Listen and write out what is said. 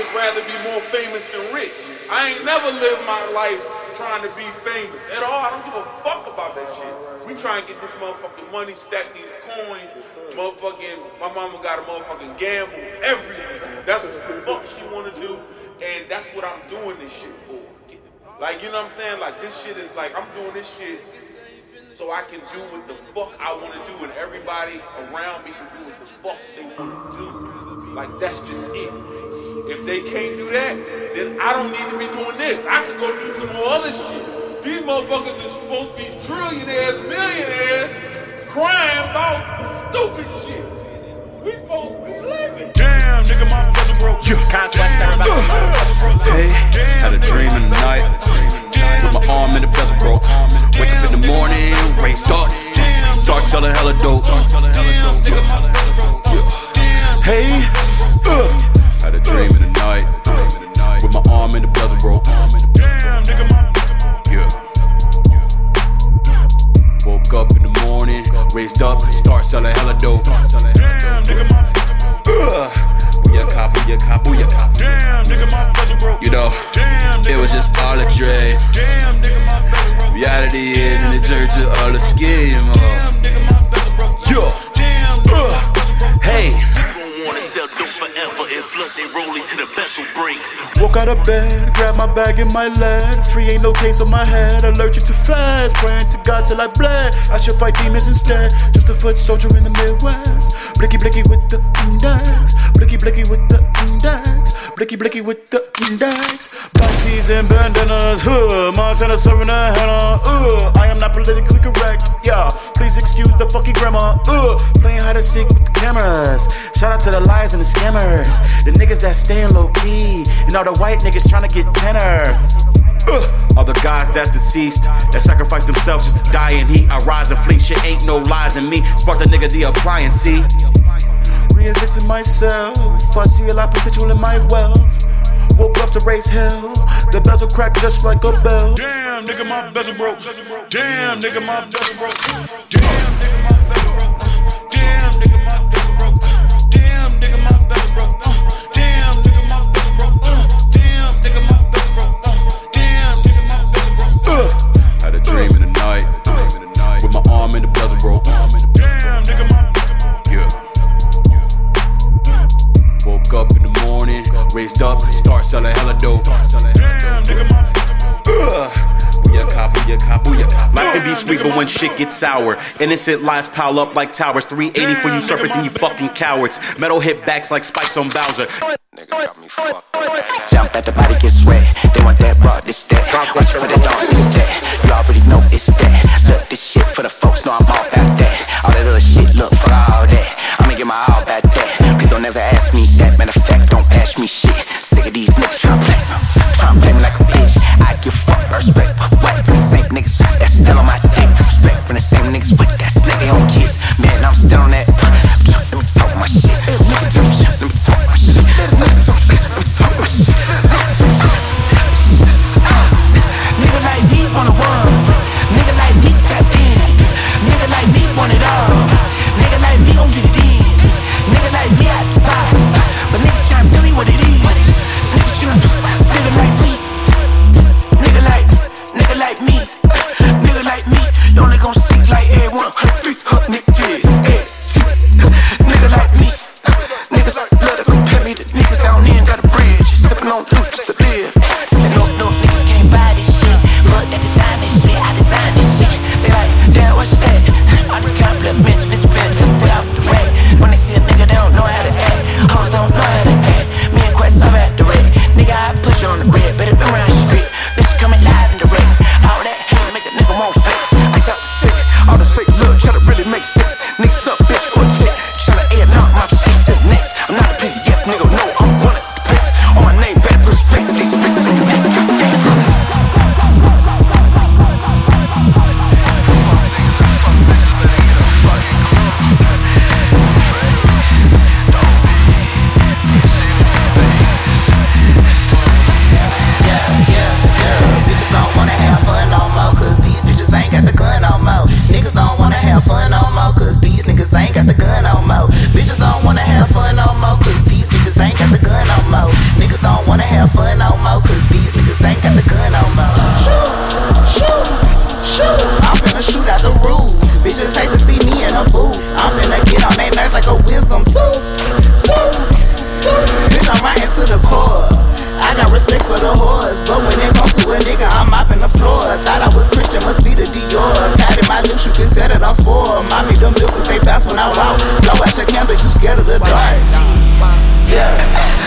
motherfuckers rather be more famous than rich. I ain't never lived my life trying to be famous at all. I don't give a fuck about that shit. We try and get this motherfucking money, stack these coins. Motherfucking, my mama got a motherfucking gamble every week. That's what the fuck she wanna do, and that's what I'm doing this shit for. Like, you know what I'm saying? Like, this shit is like, I'm doing this shit so I can do what the fuck I wanna do, and everybody around me can do what the fuck they wanna do. Like, that's just it. If they can't do that, then I don't need to be doing this. I can go do some more other shit. These motherfuckers are supposed to be trillionaires, millionaires, crying about stupid shit. We supposed to be living. Damn, nigga, my brother broke. Hey, had a dream in the night, with my arm in the bezel broke. Wake up in the morning, raised up, start selling hella dope. Hey, had a dream in the night, with my arm in the bezel broke. Yeah. Woke up in the morning, raised up, start selling hella dope. You know, it was just all a dream. Reality hit and it turned to all a scheme. Yo, hey. Woke out of bed, grabbed my bag in my leg. 3 ain't no case on my head, allergic to fast. Praying to God till I bled. I should fight demons instead. Just a foot soldier in the Midwest. Blicky blicky with the index. Blicky blicky with the index. Blicky blicky with the index. Black tees and bandanas. Montana serving a henna. I am not politically correct. Yeah, please excuse the fucking grammar. Playing hide and seek with the cameras. Shout out to the liars and the scammers. The niggas that stayin' low key. And all the white niggas tryna get tenor. All the guys that's deceased, that sacrifice themselves just to die in heat. I rise and flee, shit ain't no lies in me. Spark the nigga the appliance, see. Reinventing myself, I see a lot of potential in my wealth. Woke up to raise hell, the bezel cracked just like a bell. Damn, nigga, my bezel broke. Damn, nigga, my bezel broke. Damn, nigga, my bezel broke. Damn, nigga, my bezel broke. Damn, nigga, my bezel broke. Damn, nigga, my bezel broke. Damn, nigga, my bezel broke. Damn, nigga, my bezel broke. Had a dream in the night, with my arm in the bezel broke. Damn, nigga, my yeah. Woke up in the morning, raised up, start selling hella dope. damn, nigga, my Life can be sweet, but when shit gets sour, innocent lies pile up like towers. 380 for you serpents and you fucking cowards. Metal hit backs like spikes on Bowser. Niggas got me fucked. Jump at the body, get sweat. They want that raw, this that. Watch put it on, it's that. You already know it's that. Look, this shit for the folks, know I'm all about that. All that other shit, look, for all that. I'ma get my all about that. Please don't ever ask me that. Matter of fact, don't ask me shit. Sick of these niggas tryna play me like a bitch. I give fuck respect. What from the same niggas that's still on my dick. Respect from the same niggas with that slick they own kids. Man, I'm still on that. Let me talk my shit. Let me talk my shit. Let me talk the core. I got respect for the whores, but when it comes to a nigga, I'm mopping the floor. Thought I was Christian, must be the Dior. Patted my lips, you can tell that I'm spoiled. Mommy, them milkers, they bounce when I walk. Blow out your candle, you scared of the dark. Yeah.